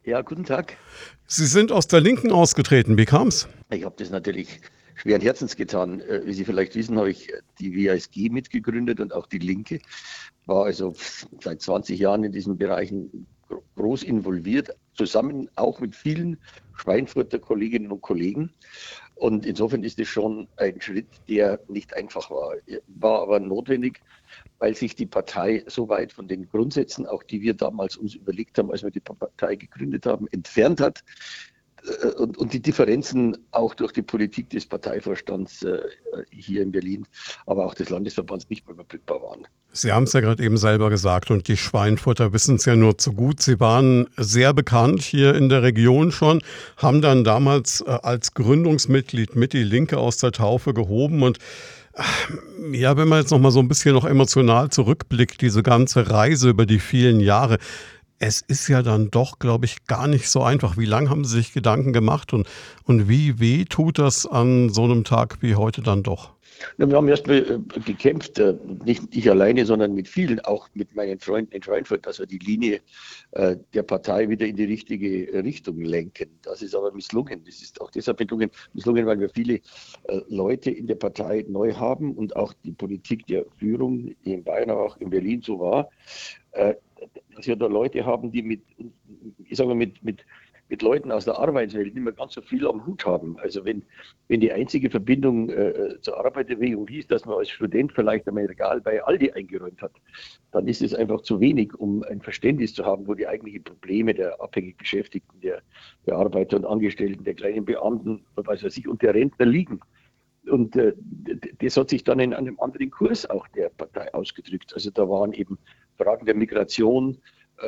Ja, guten Tag. Sie sind aus der Linken ausgetreten. Wie kam's? Ich habe das natürlich schweren Herzens getan. Wie Sie vielleicht wissen, habe ich die WASG mitgegründet und auch die Linke. War also seit 20 Jahren in diesen Bereichen groß involviert, zusammen auch mit vielen Schweinfurter Kolleginnen und Kollegen. Und insofern ist es schon ein Schritt, der nicht einfach war. War aber notwendig, weil sich die Partei so weit von den Grundsätzen, auch die wir damals uns überlegt haben, als wir die Partei gegründet haben, entfernt hat, und die Differenzen auch durch die Politik des Parteivorstands hier in Berlin, aber auch des Landesverbands nicht mehr überbrückbar waren. Sie haben es ja gerade eben selber gesagt und die Schweinfurter wissen es ja nur zu gut. Sie waren sehr bekannt hier in der Region schon, haben dann damals als Gründungsmitglied mit die Linke aus der Taufe gehoben und ja, wenn man jetzt noch mal so ein bisschen noch emotional zurückblickt, diese ganze Reise über die vielen Jahre, es ist ja dann doch, glaube ich, gar nicht so einfach. Wie lange haben Sie sich Gedanken gemacht und wie weh tut das an so einem Tag wie heute dann doch? Ja, wir haben erst mal gekämpft, nicht ich alleine, sondern mit vielen, auch mit meinen Freunden in Schweinfurt, dass wir die Linie der Partei wieder in die richtige Richtung lenken. Das ist aber misslungen. Das ist auch deshalb misslungen, weil wir viele Leute in der Partei neu haben und auch die Politik der Führung in Bayern, aber auch in Berlin so war, äh, dass wir da Leute haben, die ich sage mal, mit Leuten aus der Arbeitswelt nicht mehr ganz so viel am Hut haben. Also wenn die einzige Verbindung zur Arbeiterbewegung hieß, dass man als Student vielleicht einmal Regal bei Aldi eingeräumt hat, dann ist es einfach zu wenig, um ein Verständnis zu haben, wo die eigentlichen Probleme der abhängig Beschäftigten, der Arbeiter und Angestellten, der kleinen Beamten, was weiß ich, und der Rentner liegen. Und das hat sich dann in einem anderen Kurs auch der Partei ausgedrückt. Also da waren eben Fragen der Migration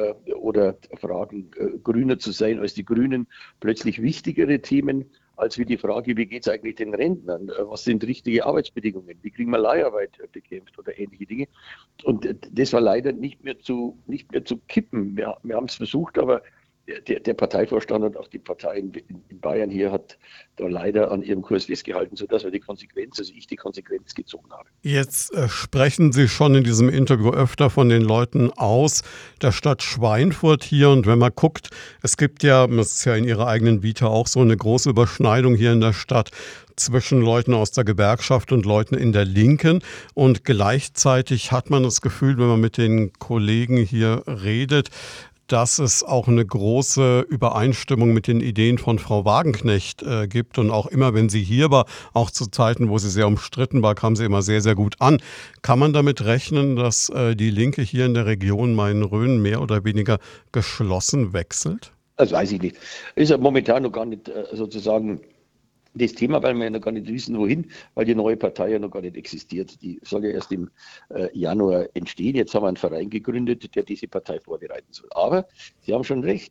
oder Fragen, grüner zu sein als die Grünen, plötzlich wichtigere Themen als wie die Frage, wie geht es eigentlich den Rentnern? Was sind richtige Arbeitsbedingungen? Wie kriegen wir Leiharbeit bekämpft oder ähnliche Dinge? Und das war leider nicht mehr zu kippen. Wir haben es versucht, aber der Parteivorstand und auch die Partei in Bayern hier hat da leider an ihrem Kurs festgehalten, sodass wir die Konsequenz, also ich die Konsequenz gezogen habe. Jetzt sprechen Sie schon in diesem Interview öfter von den Leuten aus der Stadt Schweinfurt hier. Und wenn man guckt, es gibt ja, das ist ja in Ihrer eigenen Vita auch so eine große Überschneidung hier in der Stadt zwischen Leuten aus der Gewerkschaft und Leuten in der Linken. Und gleichzeitig hat man das Gefühl, wenn man mit den Kollegen hier redet, dass es auch eine große Übereinstimmung mit den Ideen von Frau Wagenknecht gibt. Und auch immer, wenn sie hier war, auch zu Zeiten, wo sie sehr umstritten war, kam sie immer sehr, sehr gut an. Kann man damit rechnen, dass die Linke hier in der Region Main-Rhön mehr oder weniger geschlossen wechselt? Das weiß ich nicht. Ist ja momentan noch gar nicht sozusagen das Thema, weil wir ja noch gar nicht wissen, wohin, weil die neue Partei ja noch gar nicht existiert. Die soll ja erst im Januar entstehen. Jetzt haben wir einen Verein gegründet, der diese Partei vorbereiten soll. Aber Sie haben schon recht.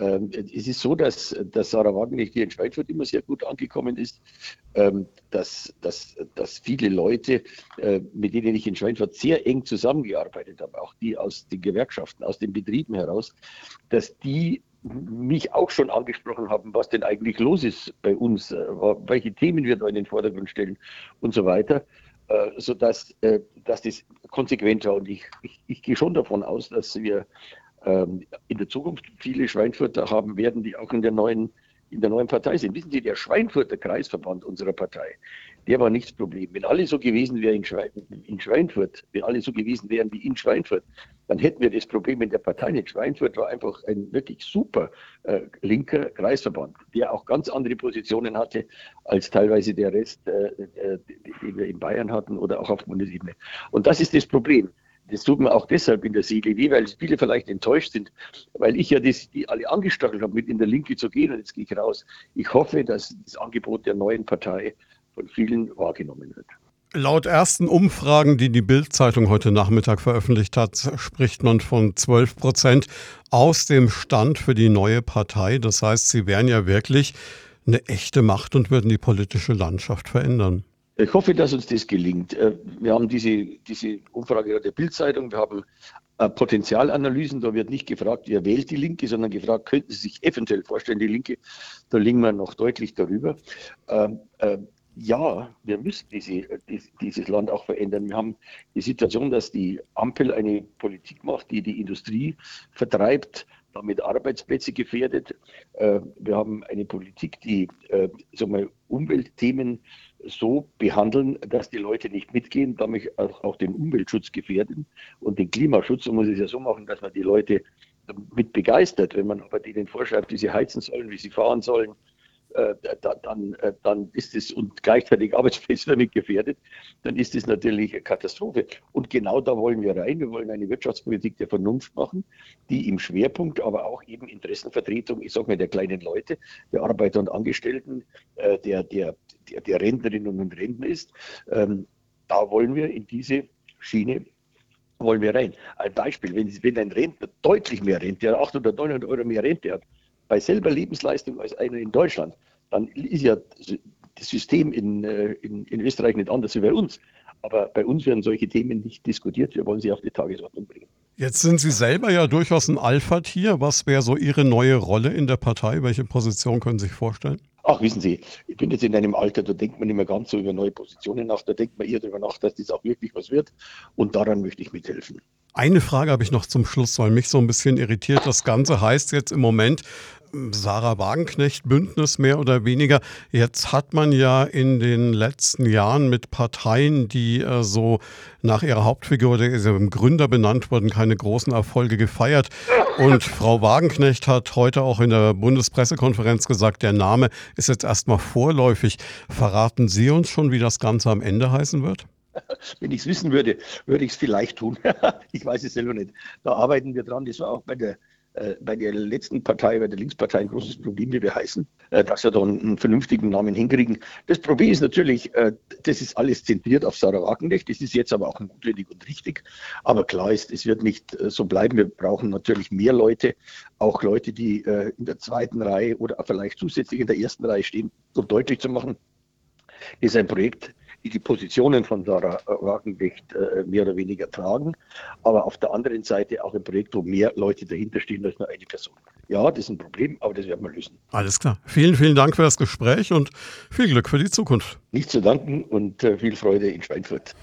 Es ist so, dass Sarah Wagenknecht hier in Schweinfurt immer sehr gut angekommen ist, dass viele Leute, mit denen ich in Schweinfurt sehr eng zusammengearbeitet habe, auch die aus den Gewerkschaften, aus den Betrieben heraus, dass die mich auch schon angesprochen haben, was denn eigentlich los ist bei uns, welche Themen wir da in den Vordergrund stellen und so weiter, sodass dass das konsequent war. Und ich gehe schon davon aus, dass wir in der Zukunft viele Schweinfurter haben werden, die auch in der neuen Partei sind. Wissen Sie, der Schweinfurter Kreisverband unserer Partei, der war nicht das Problem. Wenn alle so gewesen wären in Schweinfurt, wenn alle so gewesen wären wie in Schweinfurt, dann hätten wir das Problem in der Partei nicht. Schweinfurt war einfach ein wirklich super linker Kreisverband, der auch ganz andere Positionen hatte als teilweise der Rest, den wir in Bayern hatten oder auch auf Bundesebene. Und das ist das Problem. Das tut mir auch deshalb in der Seele weh, weil viele vielleicht enttäuscht sind, weil ich ja die alle angestachelt habe, mit in der Linke zu gehen und jetzt gehe ich raus. Ich hoffe, dass das Angebot der neuen Partei von vielen wahrgenommen wird. Laut ersten Umfragen, die die Bild-Zeitung heute Nachmittag veröffentlicht hat, spricht man von 12% aus dem Stand für die neue Partei. Das heißt, sie wären ja wirklich eine echte Macht und würden die politische Landschaft verändern. Ich hoffe, dass uns das gelingt. Wir haben diese Umfrage der Bild-Zeitung, wir haben Potenzialanalysen, da wird nicht gefragt, wer wählt die Linke, sondern gefragt, könnten Sie sich eventuell vorstellen, die Linke, da liegen wir noch deutlich darüber. Ähm, äh, ja, wir müssen dieses Land auch verändern. Wir haben die Situation, dass die Ampel eine Politik macht, die die Industrie vertreibt. damit Arbeitsplätze gefährdet. Wir haben eine Politik, die Umweltthemen so behandeln, dass die Leute nicht mitgehen, damit auch den Umweltschutz gefährden und den Klimaschutz. Man muss es ja so machen, dass man die Leute mit begeistert. Wenn man aber denen vorschreibt, wie sie heizen sollen, wie sie fahren sollen, dann ist es und gleichzeitig Arbeitsplätze damit gefährdet, dann ist es natürlich eine Katastrophe. Und genau da wollen wir rein. Wir wollen eine Wirtschaftspolitik der Vernunft machen, die im Schwerpunkt aber auch eben Interessenvertretung, ich sage mal, der kleinen Leute, der Arbeiter und Angestellten, der Rentnerinnen und Rentner ist. Da wollen wir in diese Schiene wollen wir rein. Ein Beispiel, wenn ein Rentner deutlich mehr Rente, der 800, 900 Euro mehr Rente hat, bei selber Lebensleistung als einer in Deutschland, dann ist ja das System in Österreich nicht anders wie bei uns. Aber bei uns werden solche Themen nicht diskutiert. Wir wollen sie auf die Tagesordnung bringen. Jetzt sind Sie selber ja durchaus ein Alpha-Tier. Was wäre so Ihre neue Rolle in der Partei? Welche Position können Sie sich vorstellen? Ach, wissen Sie, ich bin jetzt in einem Alter, da denkt man nicht mehr ganz so über neue Positionen nach, da denkt man eher darüber nach, dass das auch wirklich was wird und daran möchte ich mithelfen. Eine Frage habe ich noch zum Schluss, weil mich so ein bisschen irritiert. Das Ganze heißt jetzt im Moment Sarah Wagenknecht-Bündnis mehr oder weniger. Jetzt hat man ja in den letzten Jahren mit Parteien, die so nach ihrer Hauptfigur, der ist ja im Gründer benannt worden, keine großen Erfolge gefeiert. Und Frau Wagenknecht hat heute auch in der Bundespressekonferenz gesagt, der Name ist jetzt erstmal vorläufig. Verraten Sie uns schon, wie das Ganze am Ende heißen wird? Wenn ich es wissen würde, würde ich es vielleicht tun. Ich weiß es selber nicht. Da arbeiten wir dran. Das war auch bei der letzten Partei, bei der Linkspartei, ein großes Problem, wie wir heißen, dass wir da einen vernünftigen Namen hinkriegen. Das Problem ist natürlich, das ist alles zentriert auf Sarah Wagenknecht. Das ist jetzt aber auch notwendig und richtig. Aber klar ist, es wird nicht so bleiben. Wir brauchen natürlich mehr Leute, auch Leute, die in der zweiten Reihe oder vielleicht zusätzlich in der ersten Reihe stehen, um deutlich zu machen, das ist ein Projekt, die Positionen von Sarah Wagenknecht mehr oder weniger tragen, aber auf der anderen Seite auch ein Projekt, wo mehr Leute dahinter stehen als nur eine Person. Ja, das ist ein Problem, aber das werden wir lösen. Alles klar. Vielen, vielen Dank für das Gespräch und viel Glück für die Zukunft. Nicht zu danken und viel Freude in Schweinfurt.